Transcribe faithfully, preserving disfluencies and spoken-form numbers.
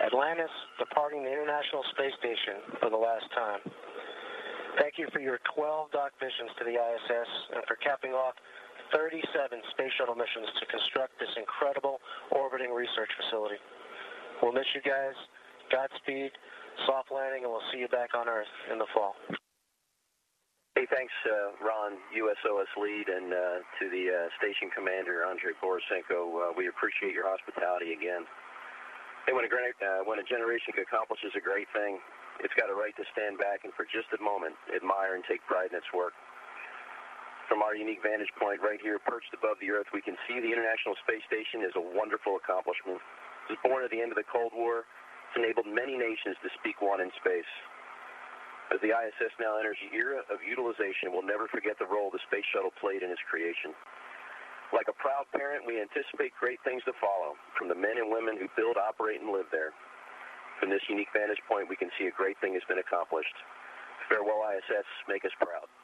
Atlantis departing the International Space Station for the last time. Thank you for your twelve dock missions to the I S S and for capping off thirty-seven space shuttle missions to construct this incredible orbiting research facility. We'll miss you guys. Godspeed, soft landing, and we'll see you back on Earth in the fall. Hey, thanks, uh, Ron, U S O S lead, and uh, to the uh, station commander, Andrei Borisenko. Uh, we appreciate your hospitality again. Hey, when a, uh, when a generation accomplishes a great thing, it's got a right to stand back and for just a moment admire and take pride in its work. From our unique vantage point right here perched above the Earth, we can see the International Space Station is a wonderful accomplishment. It was born at the end of the Cold War. It's enabled many nations to speak one in space. As the I S S now enters the era of utilization, we'll never forget the role the Space Shuttle played in its creation. Like a proud parent, we anticipate great things to follow from the men and women who build, operate, and live there. From this unique vantage point, we can see a great thing has been accomplished. Farewell, I S S. Make us proud.